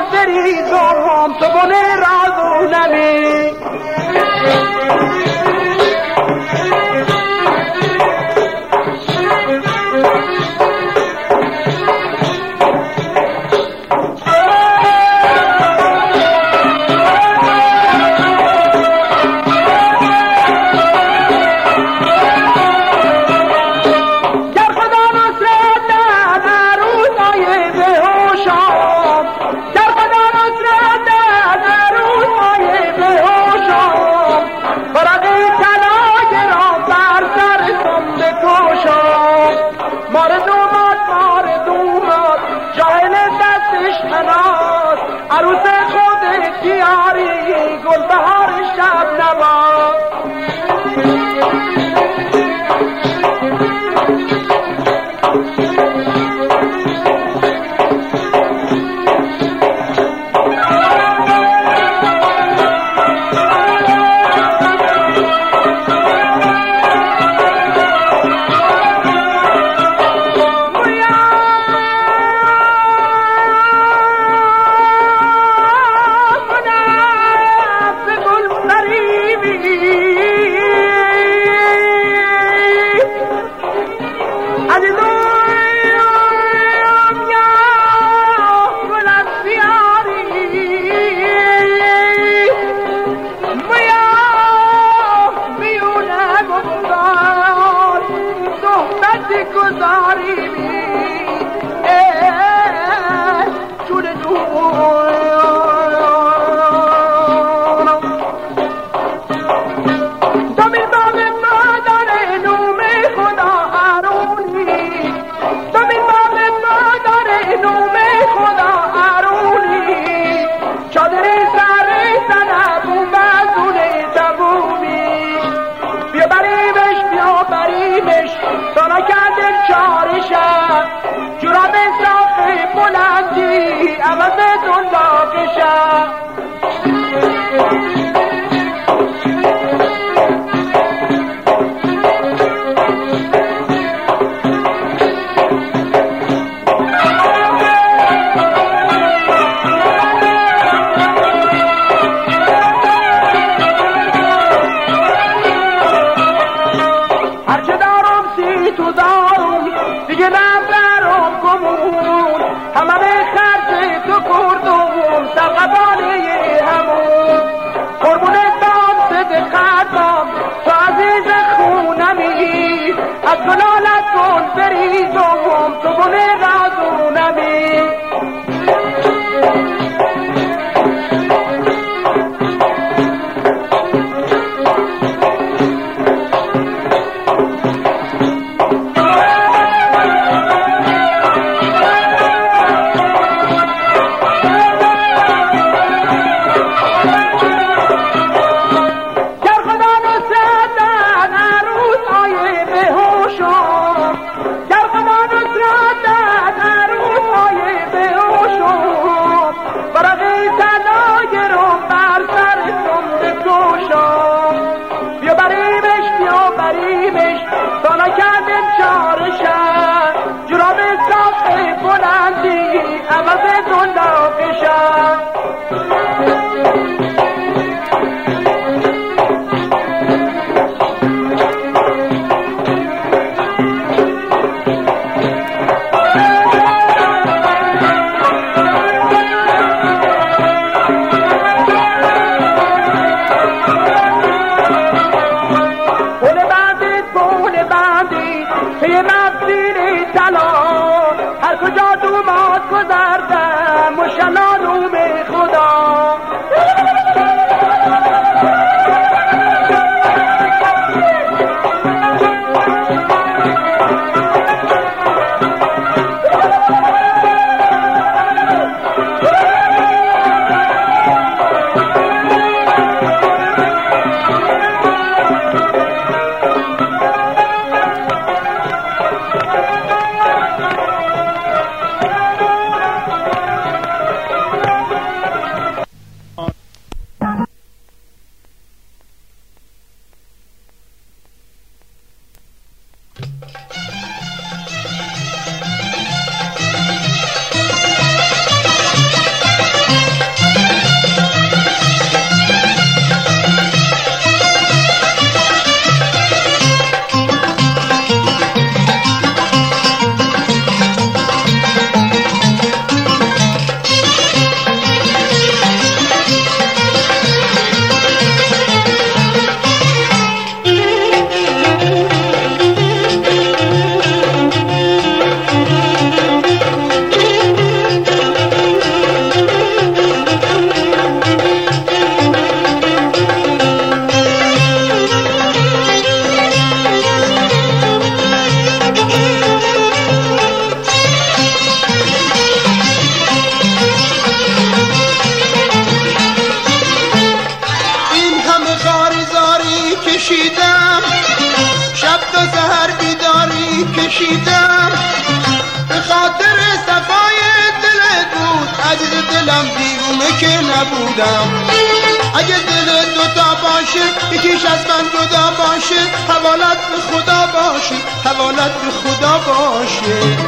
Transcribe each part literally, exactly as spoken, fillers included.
بریزم تو بونه رازو نمی عروس خودت بیاری گل بهار شب نباد بریمش تا نکرده چار کشیدم، شب تا سحر بیداری کشیدم، به خاطر صفای دلت بود، عزیز دلم دیوونه که نبودم. اگه دل دوتا باشه یکیش از من جدا باشه، حوالت به خدا باشه، حوالت به خدا باشه.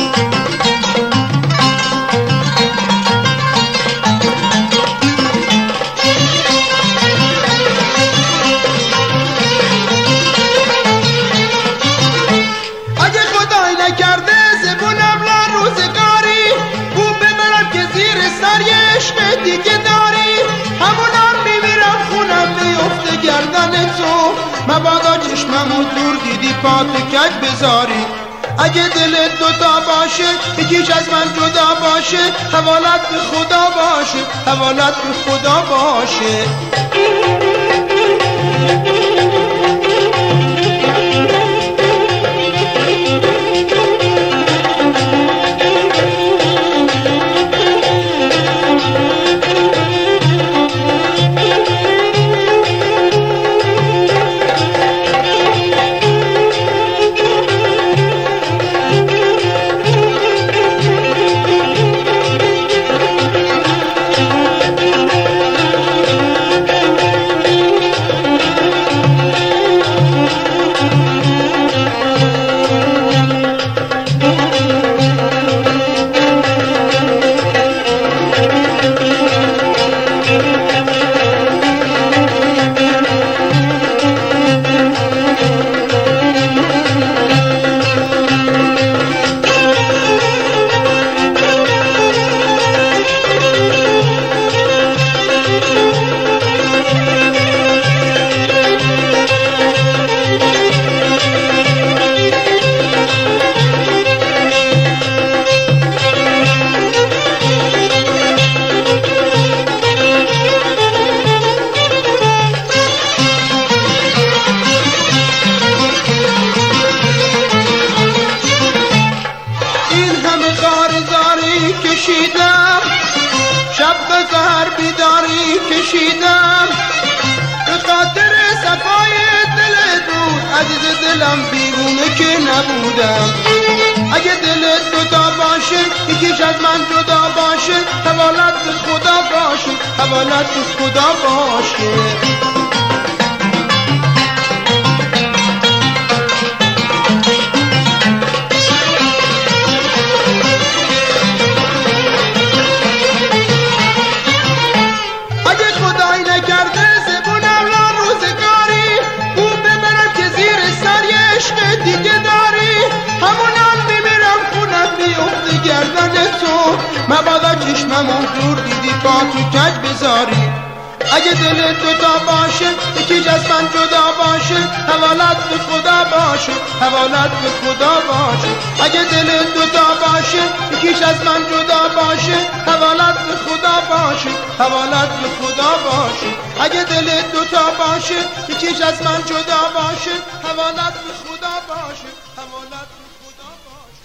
اگه خدای نکرده زبونم لا روزگاری، بو ببرم که زیر سر یه عشق دیگه داری، همونم میمیرم خونم بیفته گردن تو، مبادا چشممو دور دیدی پاتو کج بذاری. اگه دلت دوتا باشه یکیش از من جدا باشه، حوالت به خدا باشه، حوالت به خدا باشه. کشیدم، شب تا سحر بیداری کشیدم، به خاطر صفای دلت بود، عزیز دلم دیوونه که نبودم. اگه دلت دوتا باشه یکیش از من جدا باشه، حوالت به خدا باشه، حوالت به خدا باشه. مبادا چشممو دور دیدی با تو کج بذاری. اگه دل دوتا باشه یکیش از من جدا باشه، حوالت به خدا باشه، حوالت به خدا باشه. اگه دل دوتا باشه یکیش از من جدا باشه، حوالت به خدا باشه، حوالت به خدا باشه. اگه دل دوتا باشه یکیش از من جدا باشه، حوالت به خدا باشه، حوالت به خدا باشه.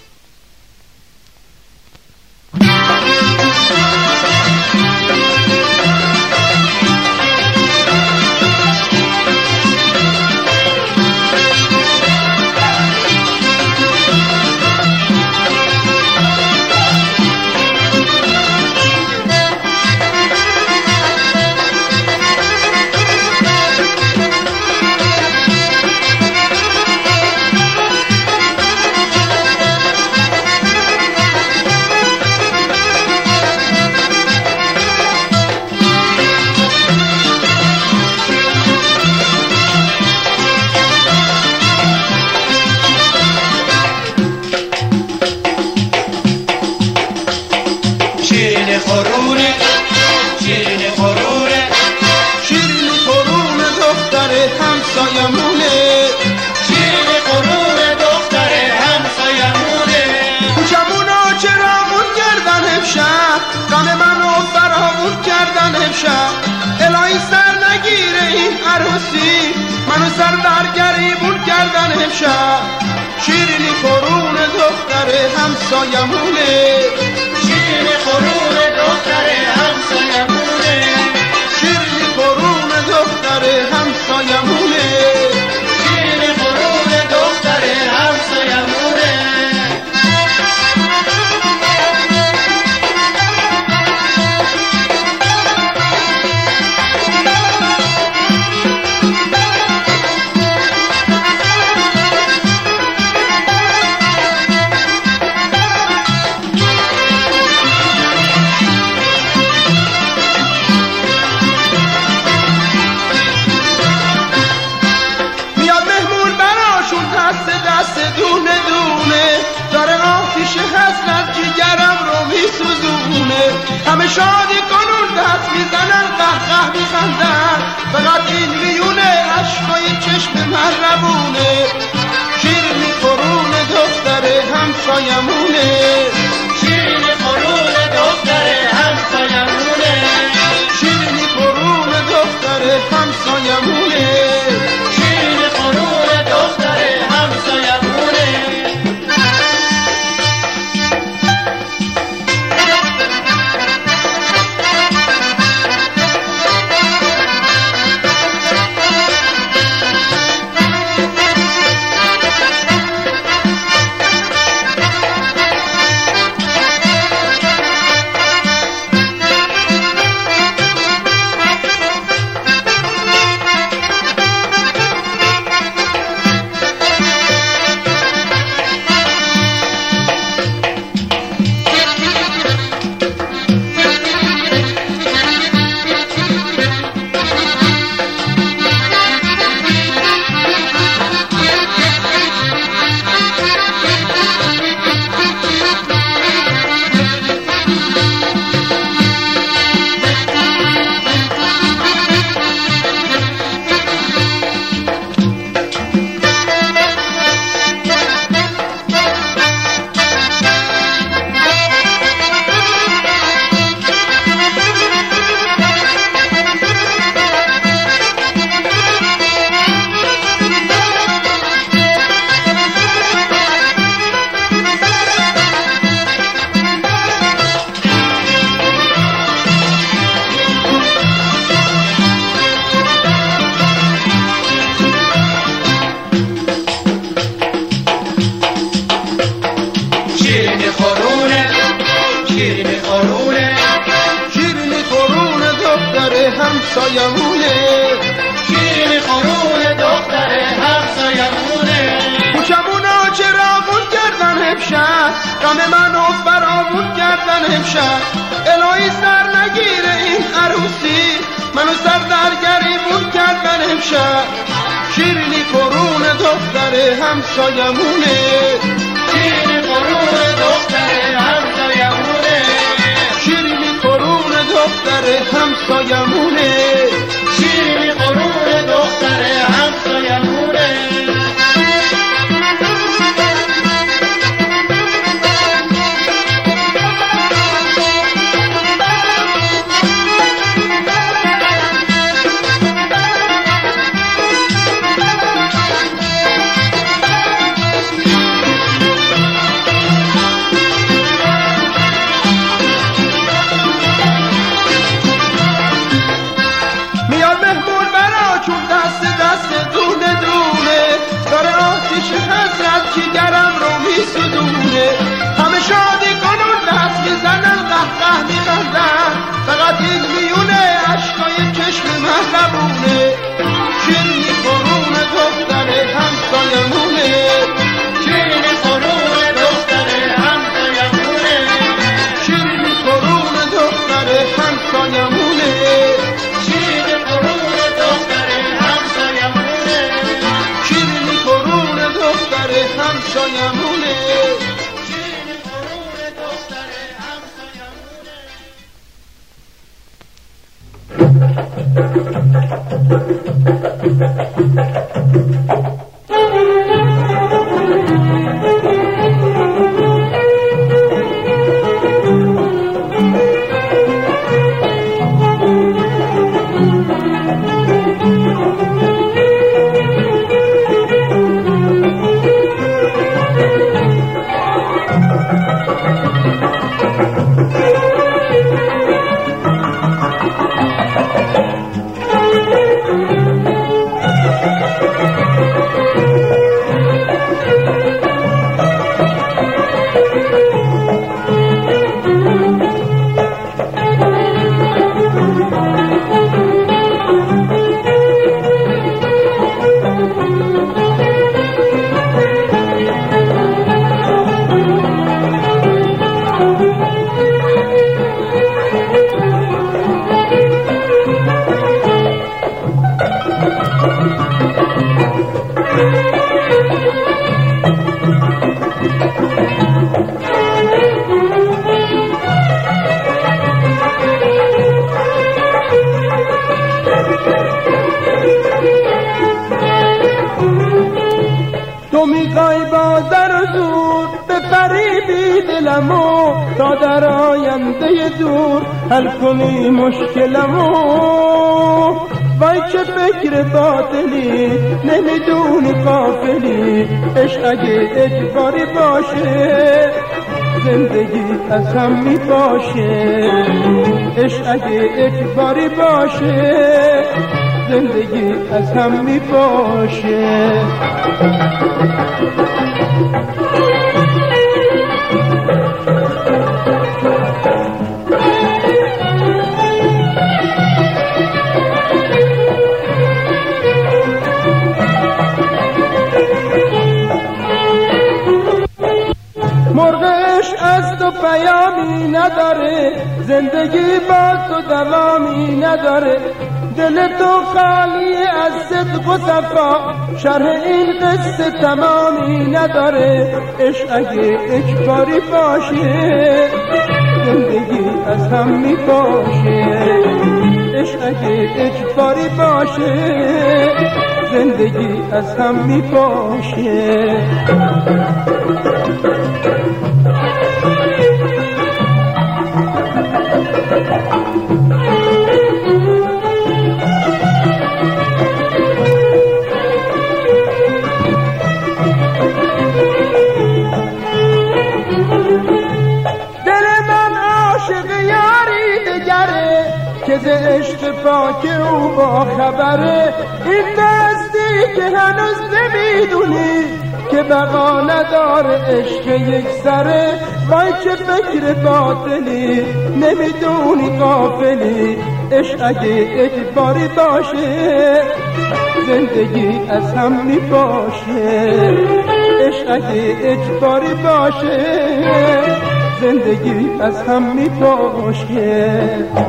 همسایمونه، شیر قرون دختر همسایمونه، کوچمونو چراغون کردن امشب، غم منو فراغون کردن امشب. الهی سر نگیره این عروسی، منو سر در گریبون کردن امشب. شیرینی قرون دختر همسایمونه، شیر قرون دختر همسایمونه، شیرینی قرون دختر همسایمونه. همه شادی کنون دست میزنن قهقه میخندن فقط این میونه عشقای چشم من روونه شیرینی قرون دختر همسایمونه شیرینی قرون دختر همسایمونه شیرینی قرون دختر همسایمونه شیرینی قرون دختر همسایمونه شیرینی قرونه شیرینی قرونه شیرینی قرون دختر همسایمونه شیرینی قرون دختر همسایمونه کوچمونا چراغون کردن امشب غم منو فرامون کردن امشب الهی سر نگیره این عروسی منو سر در گریمون کردن امشب شیرینی قرون دختر همسایمونه شیرینی قرون دختر همسایمونه شیرینی قرون دختر همسایمونه شیرینی قرون دختر همسایمونه میاد مهمون برا چون دست دست دونه دونه داره آتیش حسرت جیگرم رو میسوزونه همه شادی کنون دست میزنن قهقه میخندن فقط این میونه عشقای چشم من روونه شیرینی قرون دختر همسایمونه شیرینی قرون دختر همسایمونه شیرینی قرون دختر همسایمونه شیرینی قرون دختر همسایمونه شیرینی قرون دختر همسایمونه شیرینی قرون دختر همسایمونه تو میخوای با در و زور بفریبی دلمو تا در آینده دور حل کنی مشکلمو. وای چه فکر باطلی نمیدونی غافلی، عشق اگه اجباری باشه زندگی از هم می باشه. عشق اگه اجباری باشه زندگی از هم می باشه. مرغش از تو پیامی نداره، زندگی با تو دوامی نداره. دل تو خالی از صدق و صفا، شرح این قصه تمامی نداره. عشق اگه اجباری باشه زندگی از هم می باشه. عشق اگه اجباری باشه زندگی از هم می باشه. که ز عشق پاک او با خبره، این دستی که هنوز نمیدونی که بقا نداره عشق یک سره. وای چه فکر باطلی نمیدونی غافلی، عشق اگه اجباری باشه زندگی از هم می باشه. عشق اگه اجباری باشه زندگی از هم می باشه.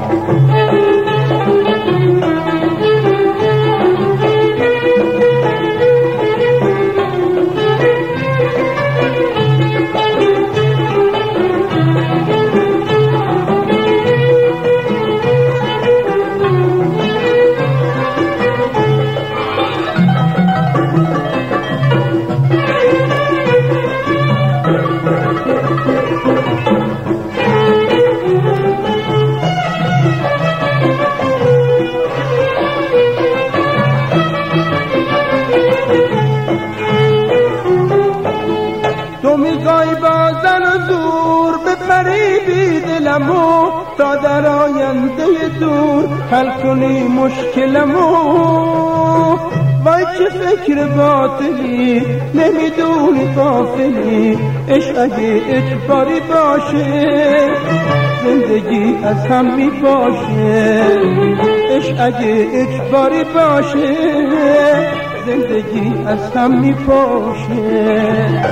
میخوای با زن و زور بفریبی دلمو تا در آینده دور حل کنی مشکلمو. وای چه فکر باطلی نمیدونی غافلی، عشق اگه اجباری باشه زندگی از هم می باشه. عشق اگه اجباری باشه زندگی از هم می باشه.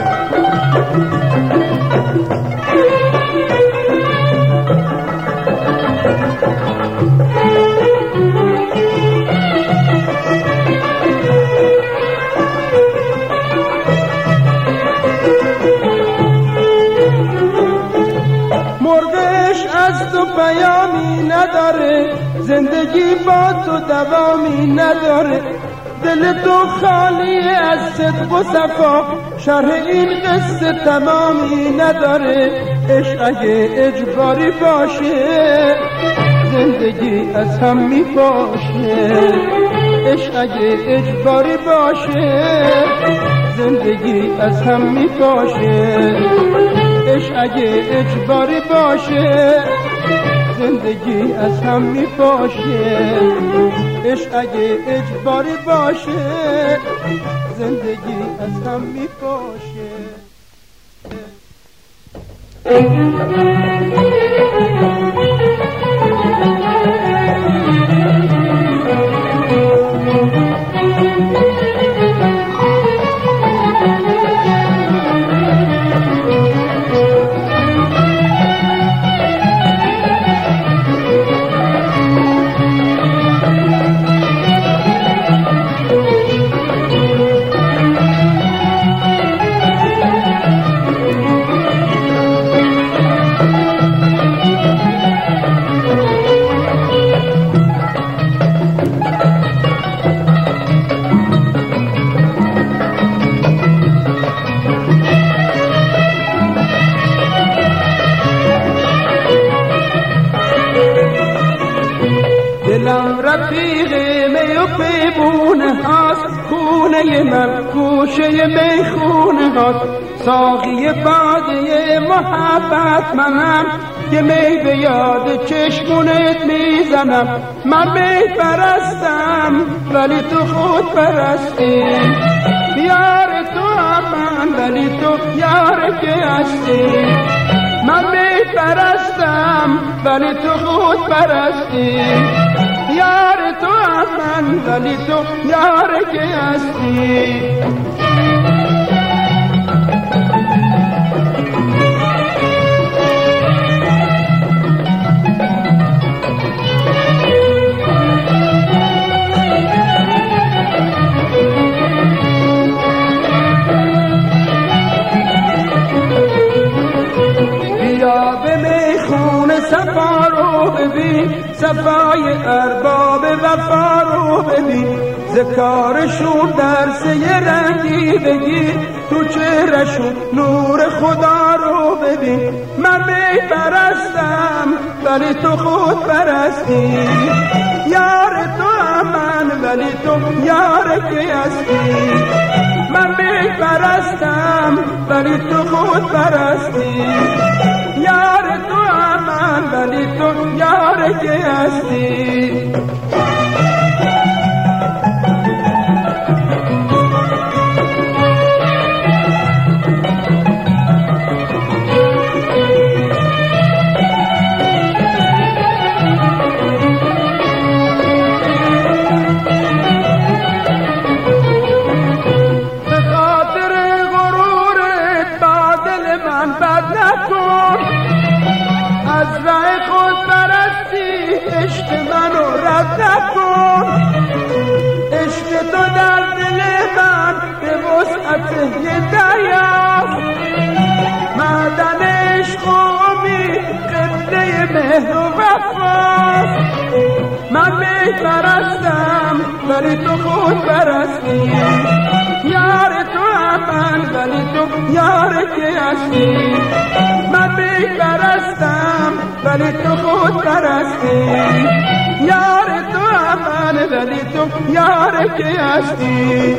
مرغش از تو پیامی نداره، زندگی با تو دوامی نداره. دل تو خالی از صدق و صفا، شرح این قصه تمامی نداره. عشق اگه اجباری باشه زندگی از هم می باشه. عشق اگه اجباری باشه زندگی از هم می باشه. عشق اگه اجباری باشه زندگی از هم می باشه. عشق اگه اجباری باشه زندگی از هم می باشه. خونه من گوشه میخونه هاست، ساقی باده محبت منم که می به یاد چشمونت میزنم. من می پرستم ولی تو خود پرستی، یار تو من ولی تو یار که هستی. من می پرستم ولی تو خود پرستی، یار تو من ولی تو یار که هستی. صفا رو ببین، صفای ارباب وفا رو ببین، ذکارشون درس یه رنگی بگیر، تو چهرشون نور خدا رو ببین. من می پرستم ولی تو خود پرستی، یار تو من ولی تو یار که هستی. من می پرستم ولی تو خود پرستی، یار تو من ولی تو یار که هستی. به خاطر غرورت با دل من بد نکن، از راه خود پرستی عشق منو رد نکن. عشق تو در دل من به وسعت یه دریاست، معدن عشق و امید قبله مهر و وفاست. من می پرستم ولی تو خود پرستی، یار تو من ولی تو یار که هستی. من می پرستم ولی تو خود پرستی، یار تو من ولی تو یار که هستی.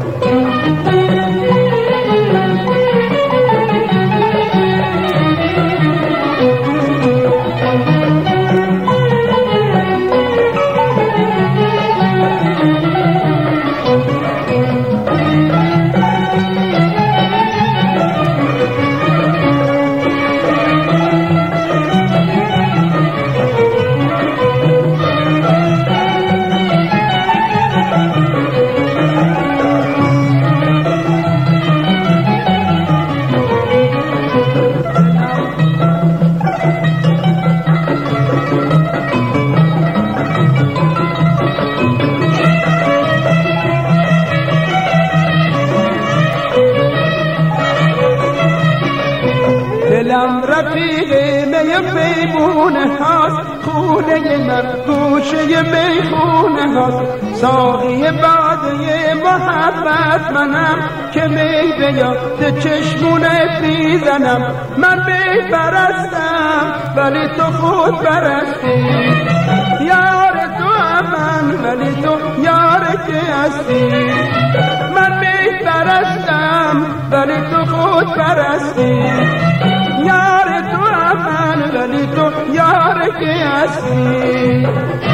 دلم رفیق می میمونه هاست، خونه من گوشه میخونه هاست، ساقی باده محبت منم که می به یاد چشمونه میزنم. من می پرستم ولی تو خود پرستی، یار تو من ولی تو یار که هستی. من می پرستم ولی تو خود پرستی، یار تو من ولی تو یار که هستی.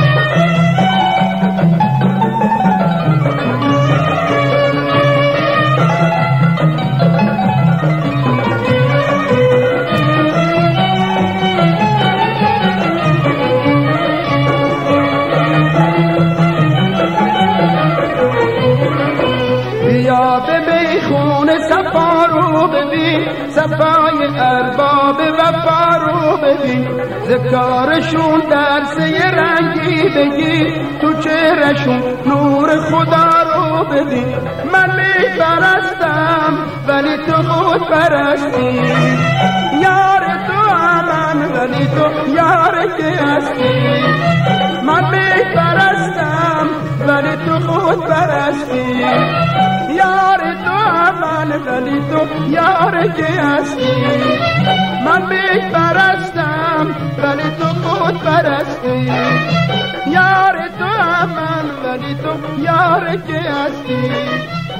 بیا به میخونه صفا رو ببین، صفای ارباب وفا رو ببین، ذکارشون درس یه رنگی بگیر، تو چهرشون نور خدا رو ببین. من می پرستم ولی تو خود پرستی، یار تو من ولی تو یار که هستی. من می پرستم ولی تو خود پرستی، یار تو من ولی تو یار که هستی. من می پرستم ولی تو خود پرستی، یار تو من ولی تو یار که هستی.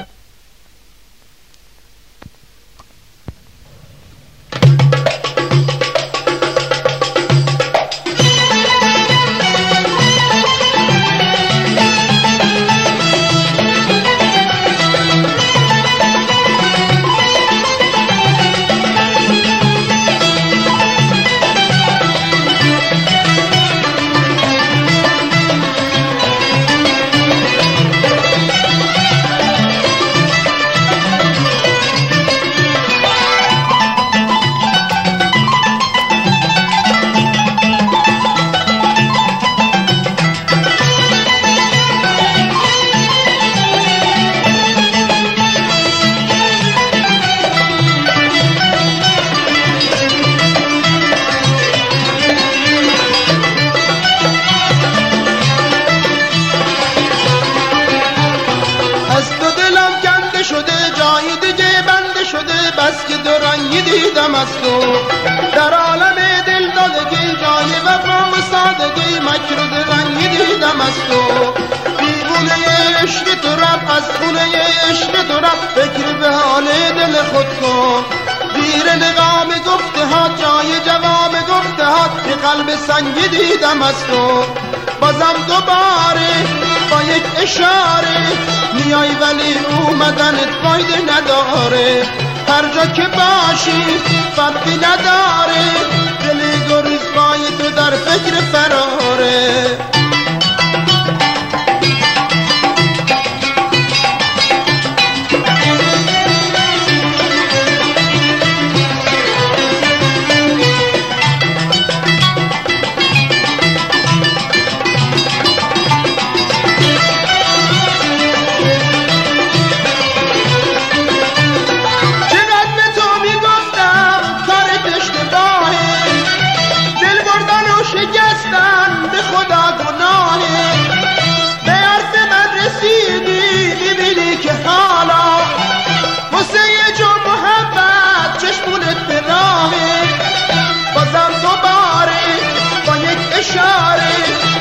نشده بس که دو رنگی دیدم از تو در عالم دل دادگی جای وفا و سادگی مکر و رنگی دیدم از تو دیوونه عشق تو رفت از خونه عشق تو رفت فکر به حال دل خود کن زیر نقام گفته ها جای جواب گفته ها که قلب سنگی دیدم از تو بازم دوباره با یک اشاره میای ولی اومدنت فایده نداره هر جا که باشی فرقی نداره دلی گریز پای تو در فکر فراره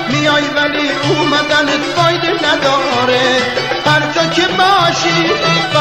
ولی اومدنت فایده نداره هر جا که باشی